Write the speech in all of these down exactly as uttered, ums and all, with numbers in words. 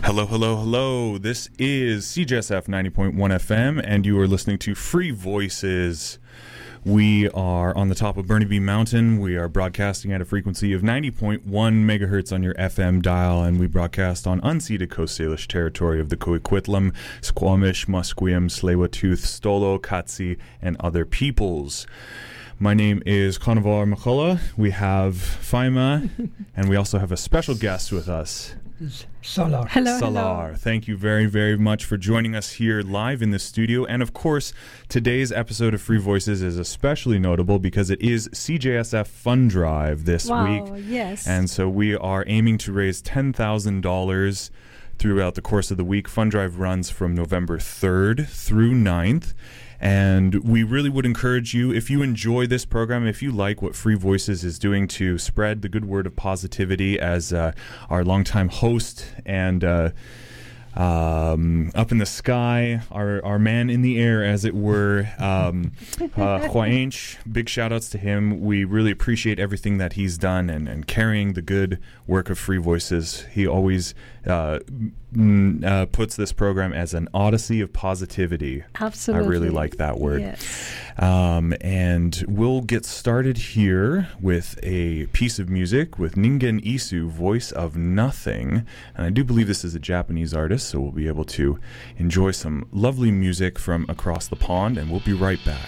Hello, hello, hello. This is C J S F ninety point one F M, and you are listening to Free Voices. We are on the top of Burnaby Mountain. We are broadcasting at a frequency of ninety point one megahertz on your F M dial, and we broadcast on unceded Coast Salish territory of the Coquitlam, Squamish, Musqueam, Tsleil-Waututh, Stolo, Katsi, and other peoples. My name is Conavar McCullough. We have Faima, and we also have a special guest with us. Salar. Hello, Salar. hello. Thank you very, very much for joining us here live in the studio. And of course, today's episode of Free Voices is especially notable because it is C J S F Fund Drive this Wow, week. yes. And so we are aiming to raise ten thousand dollars throughout the course of the week. Fund Drive runs from November third through ninth. And we really would encourage you, if you enjoy this program, if you like what Free Voices is doing to spread the good word of positivity, as uh, our longtime host and uh, um, up in the sky, our, our man in the air, as it were, um, uh, Huainch, big shout outs to him. We really appreciate everything that he's done and, and carrying the good work of Free Voices. He always uh, m- uh, puts this program as an odyssey of positivity. Absolutely. I really like that word. Yes. Um, and we'll get started here with a piece of music with Ningen Isu, Voice of Nothing. And I do believe this is a Japanese artist, so we'll be able to enjoy some lovely music from across the pond, and we'll be right back.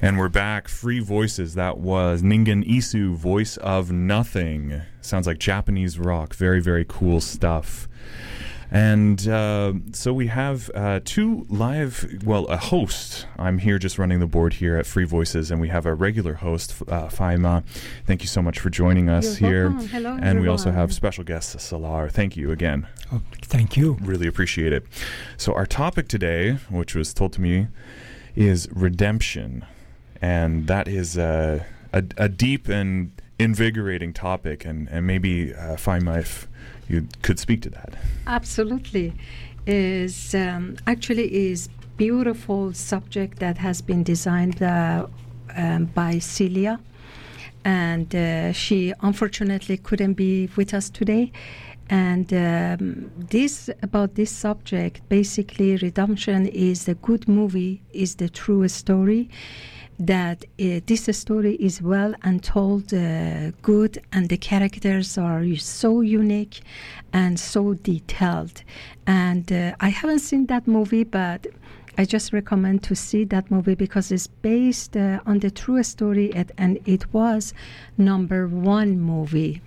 And we're back. Free Voices. That was Ningen Isu, Voice of Nothing. Sounds like Japanese rock. Very, very cool stuff. And uh, so we have uh, two live, well, a host. I'm here just running the board here at Free Voices, and we have a regular host, uh, Faima. Thank you so much for joining us You're here. welcome. Hello, and everyone. we also have special guest, Salar. Thank you again. Oh, thank you. Really appreciate it. So our topic today, which was told to me, is redemption. And that is uh, a, a deep and invigorating topic. And, and maybe, uh, Faima, if you could speak to that. Absolutely. Is um, actually is beautiful subject that has been designed uh, um, by Celia. And uh, she unfortunately couldn't be with us today. And um, this about this subject, basically, Redemption is a good movie, is the true story. That uh, this story is well and told uh, good, and the characters are so unique and so detailed. And uh, I haven't seen that movie, but I just recommend to see that movie because it's based uh, on the true story, at, and it was number one movie.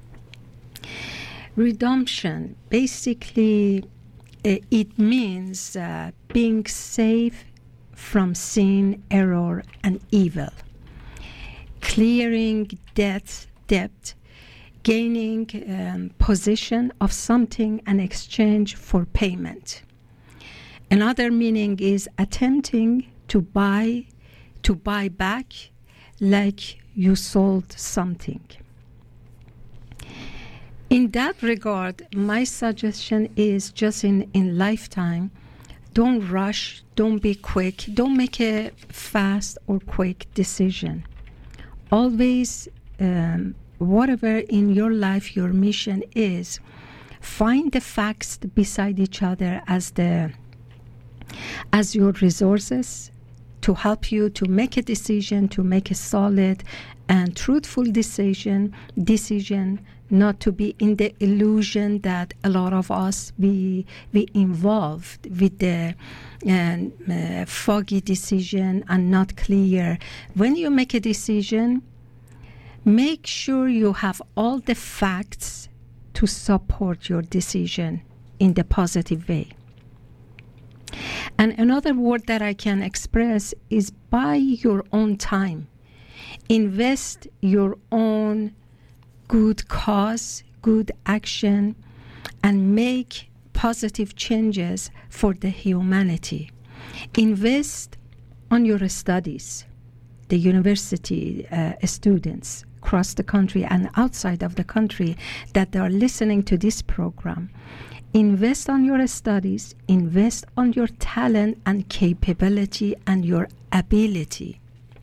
Redemption, basically, uh, it means uh, being safe from sin, error, and evil, clearing debt, debt, gaining um, possession of something in exchange for payment. Another meaning is attempting to buy, to buy back, like you sold something. In that regard, my suggestion is just in, in lifetime, don't rush, don't be quick, don't make a fast or quick decision. Always, um, whatever in your life your mission is, find the facts beside each other as the as your resources to help you to make a decision, to make a solid and truthful decision, decision not to be in the illusion that a lot of us be, be involved with the um, uh, foggy decision and not clear. When you make a decision, make sure you have all the facts to support your decision in the positive way. And another word that I can express is buy your own time. Invest your own good cause, good action, and make positive changes for the humanity. Invest on your studies. The university uh, students across the country and outside of the country that are listening to this program. Invest on your studies, invest on your talent and capability and your ability.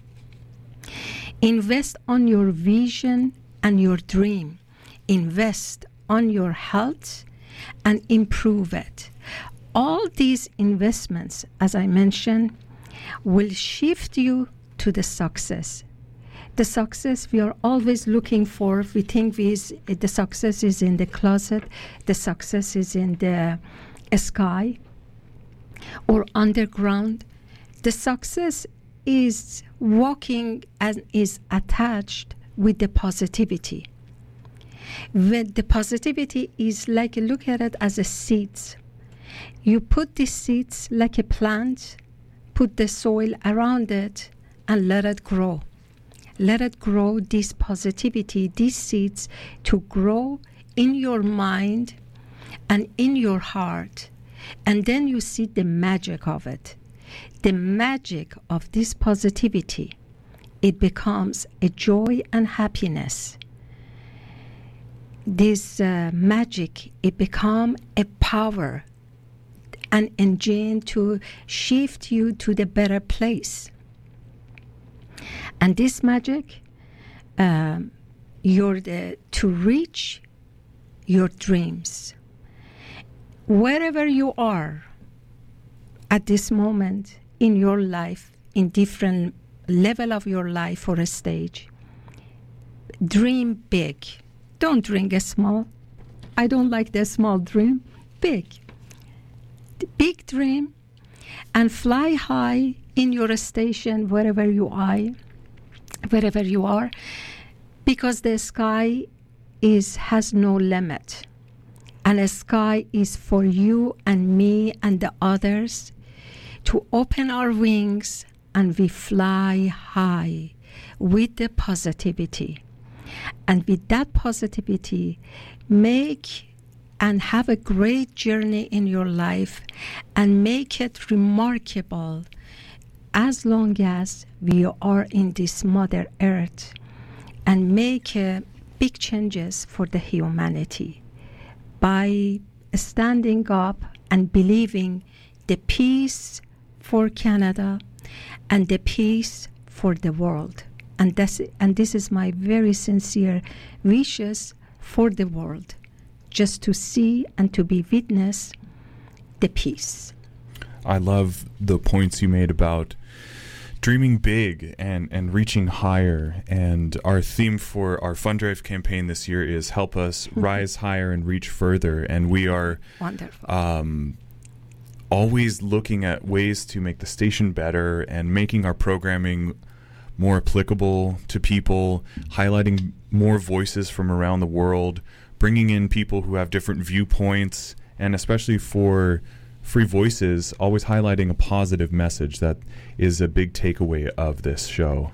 Invest on your vision and your dream. Invest on your health and improve it. All these investments, as I mentioned, will shift you to the success. The success we are always looking for, we think we is, the success is in the closet, the success is in the sky or underground. The success is walking and is attached with the positivity. When the positivity is like, look at it as a seeds. You put the seeds like a plant, put the soil around it, and let it grow. Let it grow, this positivity, these seeds, to grow in your mind and in your heart. And then you see the magic of it. The magic of this positivity. It becomes a joy and happiness. This uh, magic, it becomes a power, an engine to shift you to the better place. And this magic, um, you're the, to reach your dreams. Wherever you are at this moment in your life, in different level of your life or a stage, dream big. Don't dream small. I don't like the small dream. Big. Big dream and fly high in your station, wherever you are, wherever you are, because the sky is has no limit. And the sky is for you and me and the others to open our wings and we fly high with the positivity. And with that positivity, make and have a great journey in your life and make it remarkable as long as we are in this Mother Earth, and make uh, big changes for the humanity by standing up and believing the peace for Canada and the peace for the world. And this, and this is my very sincere wishes for the world, just to see and to be witness the peace. I love the points you made about dreaming big and, and reaching higher. And our theme for our Fund Drive campaign this year is help us mm-hmm. rise higher and reach further. And we are wonderful. Um, always looking at ways to make the station better and making our programming more applicable to people, highlighting more voices from around the world, bringing in people who have different viewpoints, and especially for Free Voices, always highlighting a positive message. That is a big takeaway of this show.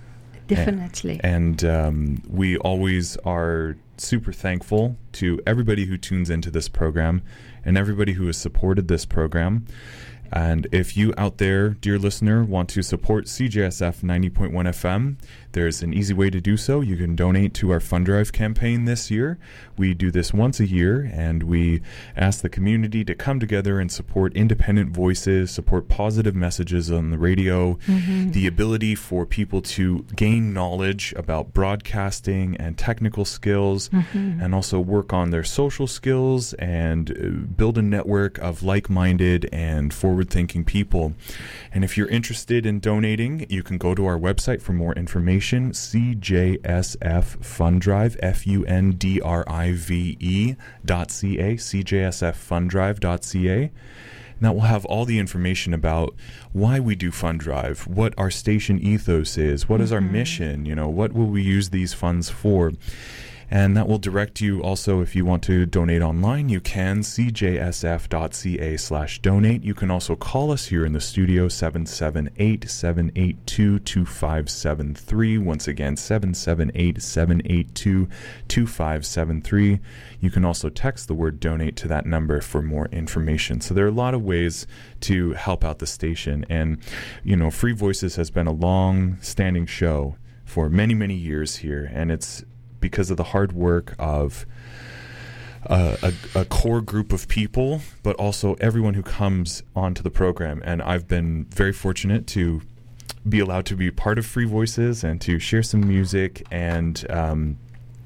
Definitely. And, and um, we always are super thankful to everybody who tunes into this program and everybody who has supported this program. And if you out there, dear listener, want to support C J S F ninety point one F M, there's an easy way to do so. You can donate to our Fund Drive campaign this year. We do this once a year, and we ask the community to come together and support independent voices, support positive messages on the radio, mm-hmm. the ability for people to gain knowledge about broadcasting and technical skills, mm-hmm. and also work on their social skills and uh, build a network of like-minded and forward-thinking people. And if you're interested in donating, you can go to our website for more information, C J S F Fund Drive, F U N D R I V E dot C A, C J S F Fund Drive dot C A. And that will have all the information about why we do Fund Drive, what our station ethos is, what mm-hmm. is our mission, you know, what will we use these funds for. And that will direct you also, if you want to donate online, you can, C J S F dot C A slash donate. You can also call us here in the studio, seven seven eight, seven eight two, two five seven three. Once again, seven seven eight, seven eight two, two five seven three. You can also text the word donate to that number for more information. So there are a lot of ways to help out the station. And, you know, Free Voices has been a long-standing show for many, many years here, and it's because of the hard work of uh, a, a core group of people, but also everyone who comes onto the program. And I've been very fortunate to be allowed to be part of Free Voices and to share some music. And um,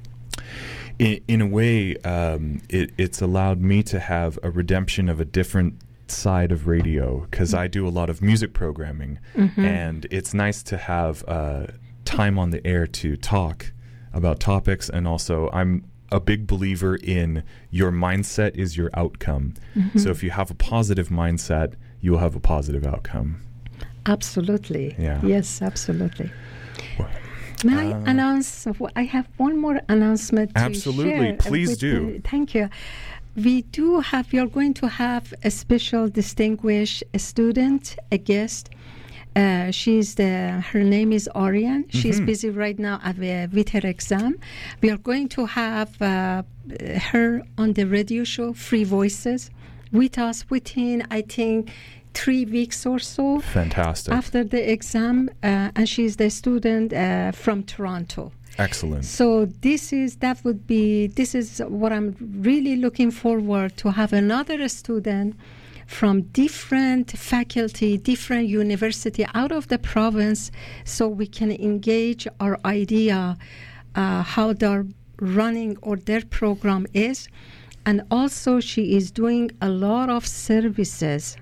in, in a way, um, it, it's allowed me to have a redemption of a different side of radio, because I do a lot of music programming. Mm-hmm. And it's nice to have uh, time on the air to talk about topics. And also I'm a big believer in your mindset is your outcome. Mm-hmm. So if you have a positive mindset, you will have a positive outcome. Absolutely. Yeah. Yes, absolutely. Well, May uh, I announce? I have one more announcement to absolutely. share. Please do. The, thank you. We do have, we are going to have a special distinguished student, a guest. Uh, she's the, her name is Ariane. Mm-hmm. She's busy right now uh, with her exam. We are going to have uh, her on the radio show, Free Voices, with us within, I think, three weeks or so. Fantastic. After the exam, uh, and she's the student uh, from Toronto. Excellent. So this is, that would be, this is what I'm really looking forward to, have another student from different faculty, different university out of the province, so we can engage our idea uh, how they're running or their program is. And also she is doing a lot of services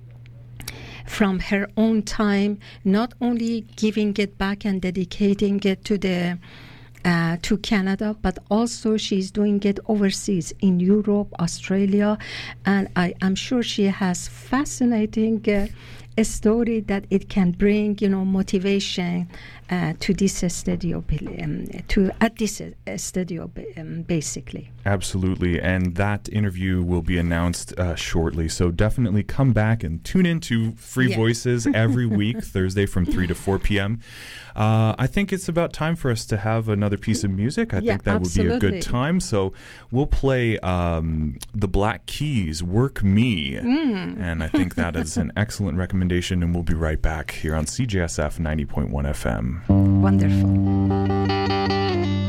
from her own time, not only giving it back and dedicating it to the Uh, to Canada, but also she's doing it overseas in Europe, Australia, and I am sure she has fascinating uh, a story that it can bring, you know, motivation uh, to this uh, studio, um, to at this uh, studio, um, basically. Absolutely, and that interview will be announced uh, shortly. So definitely come back and tune into Free Yeah. Voices every week, Thursday from three to four p.m. Uh, I think it's about time for us to have another piece of music. I Yeah, think that would be a absolutely. good time. So we'll play um, the Black Keys, Work Me. Mm. And I think that is an excellent recommendation, and we'll be right back here on C J S F ninety point one F M. Wonderful.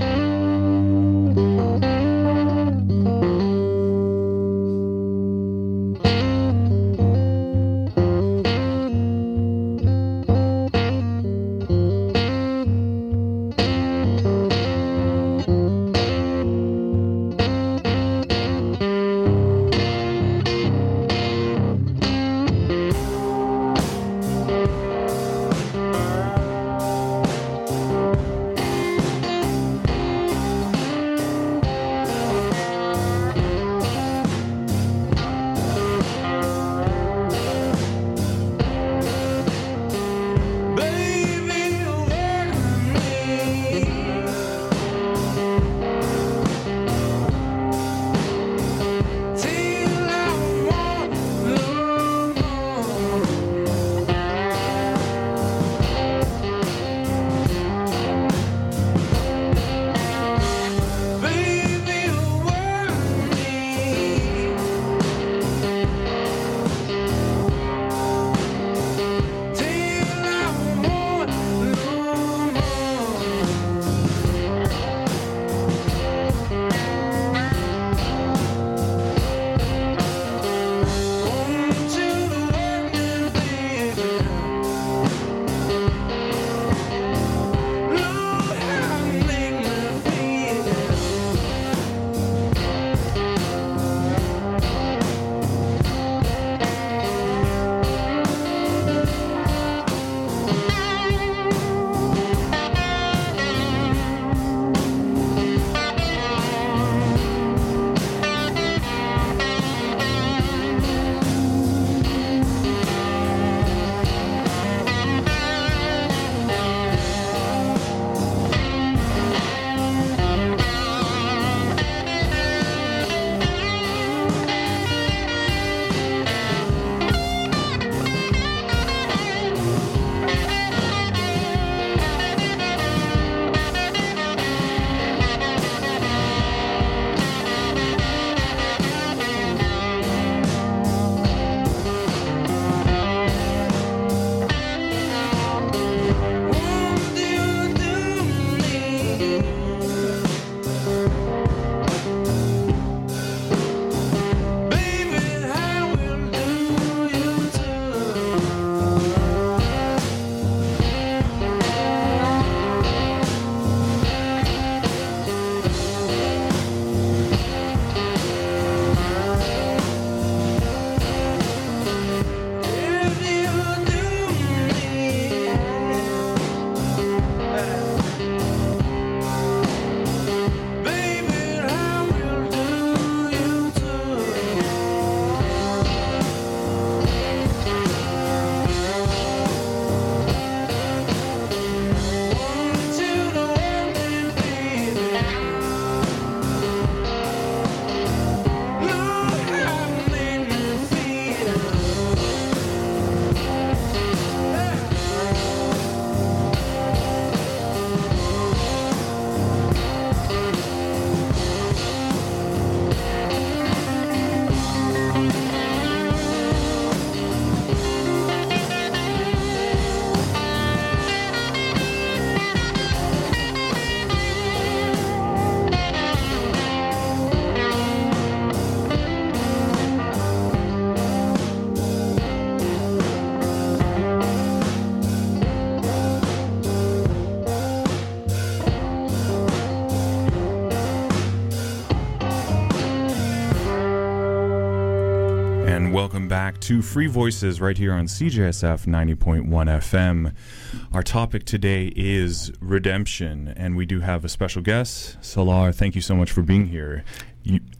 And welcome back to Free Voices right here on C J S F ninety point one F M. Our topic today is redemption, and we do have a special guest. Salar, thank you so much for being here. You,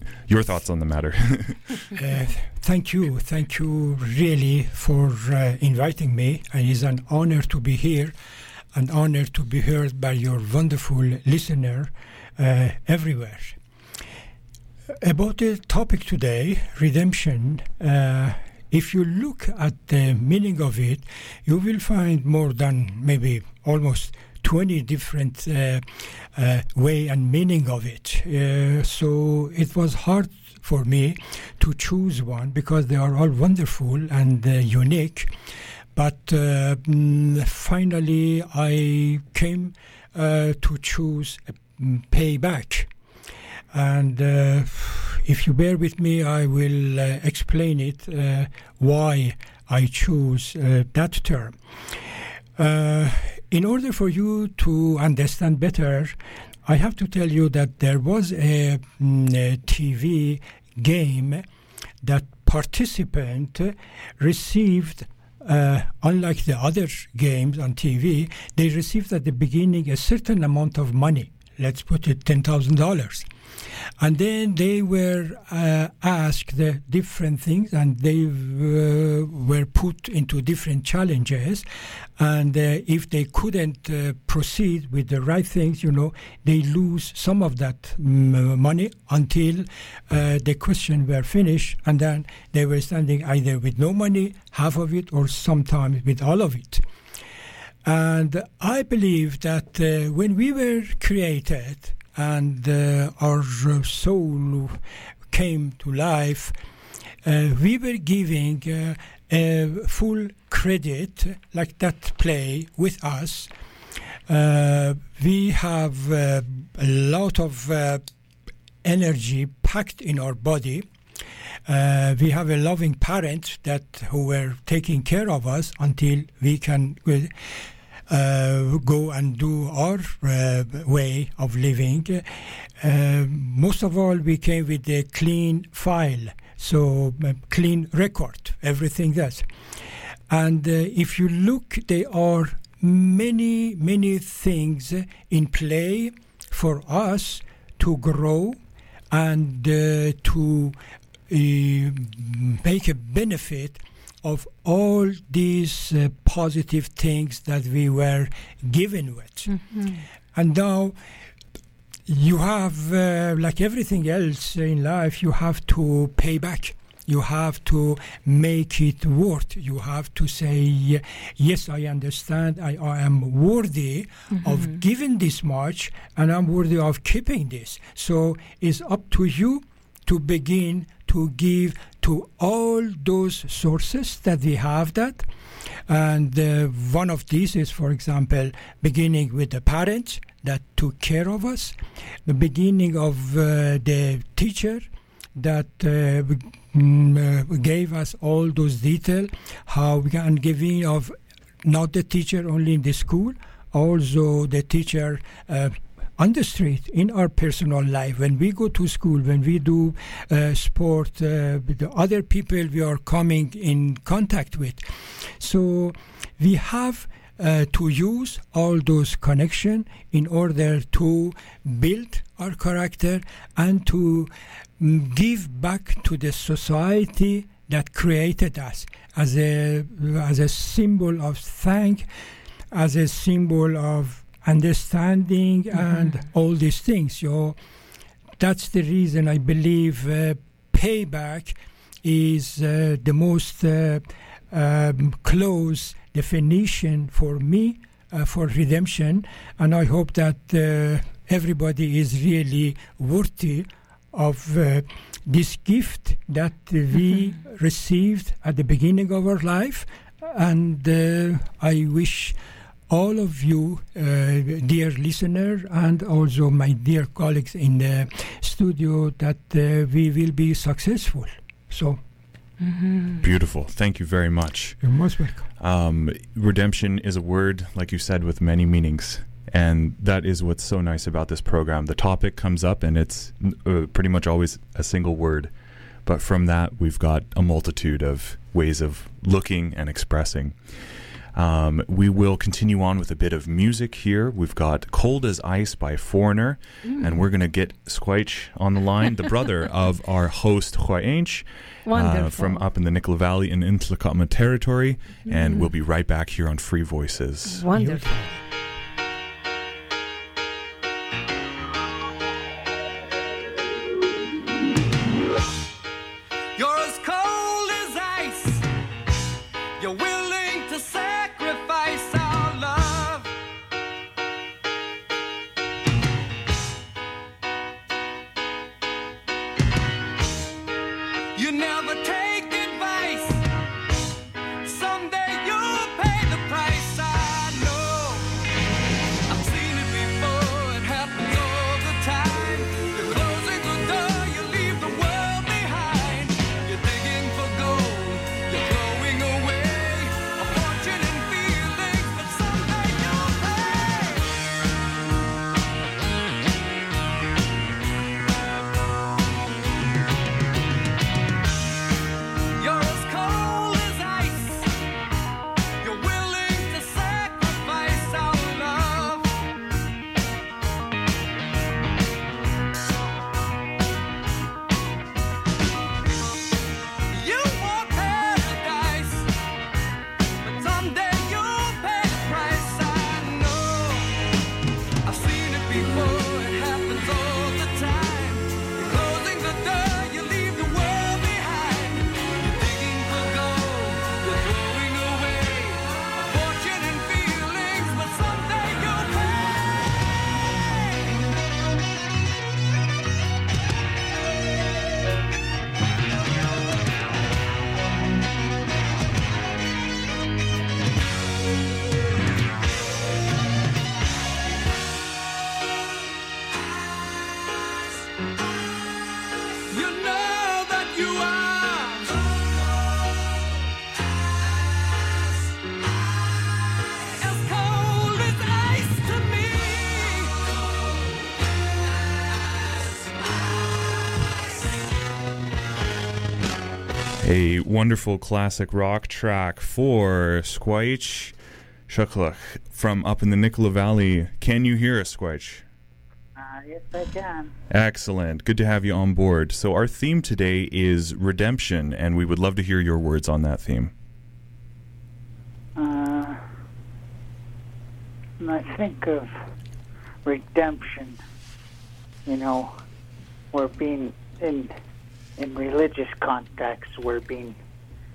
your thoughts on the matter. uh, thank you. Thank you really for uh, inviting me. And it's an honor to be here, an honor to be heard by your wonderful listener uh, everywhere. About the topic today, redemption, uh, if you look at the meaning of it, you will find more than maybe almost twenty different uh, uh, way and meaning of it. Uh, so it was hard for me to choose one because they are all wonderful and uh, unique. But uh, mm, finally, I came uh, to choose uh, payback. And uh, if you bear with me, I will uh, explain it, uh, why I choose uh, that term. Uh, in order for you to understand better, I have to tell you that there was a, a T V game that participant received, uh, unlike the other games on T V, they received at the beginning a certain amount of money. Let's put it ten thousand dollars. And then they were uh, asked the different things, and they uh, were put into different challenges. And uh, if they couldn't uh, proceed with the right things, you know, they lose some of that um, money until uh, the question were finished. And then they were standing either with no money, half of it, or sometimes with all of it. And I believe that uh, when we were created, and uh, our soul came to life, uh, we were giving uh, a full credit, like that play with us. Uh, we have uh, a lot of uh, energy packed in our body. Uh, we have a loving parent that who were taking care of us until we can Uh, go and do our uh, way of living. Uh, most of all, we came with a clean file, so uh, clean record, everything that. And uh, if you look, there are many, many things in play for us to grow and uh, to uh, make a benefit of all these uh, positive things that we were given with. Mm-hmm. And now you have, uh, like everything else in life, you have to pay back. You have to make it worth. You have to say, yes, I understand, I, I am worthy mm-hmm. of giving this much, and I'm worthy of keeping this. So it's up to you to begin to give to all those sources that we have that. And uh, one of these is, for example, beginning with the parents that took care of us, the beginning of uh, the teacher that uh, mm, uh, gave us all those details, how we can giving of not the teacher only in the school, also the teacher uh, on the street, in our personal life, when we go to school, when we do uh, sport, uh, with the other people we are coming in contact with. So we have uh, to use all those connections in order to build our character and to mm, give back to the society that created us as a, as a symbol of thank, as a symbol of understanding mm-hmm. and all these things. So that's the reason I believe uh, payback is uh, the most uh, um, close definition for me uh, for redemption, and I hope that uh, everybody is really worthy of uh, this gift that we mm-hmm. received at the beginning of our life. And uh, I wish all of you, uh, dear listener, and also my dear colleagues in the studio, that uh, we will be successful. So, mm-hmm. Beautiful. Thank you very much. You're most welcome. Um, redemption is a word, like you said, with many meanings. And that is what's so nice about this program. The topic comes up and it's uh, pretty much always a single word. But from that, we've got a multitude of ways of looking and expressing. Um, we will continue on with a bit of music here. We've got Cold as Ice by Foreigner, mm. and we're going to get Squaich on the line, the brother of our host, Huainch, uh, from up in the Nicola Valley in Intlakatma territory, mm. and we'll be right back here on Free Voices. Wonderful. A wonderful classic rock track for Squaich Shuklach from up in the Nicola Valley. Can you hear us, Squaich? Uh, yes, I can. Excellent. Good to have you on board. So our theme today is redemption, and we would love to hear your words on that theme. Uh, when I think of redemption, you know, we're being in in religious contexts, we're being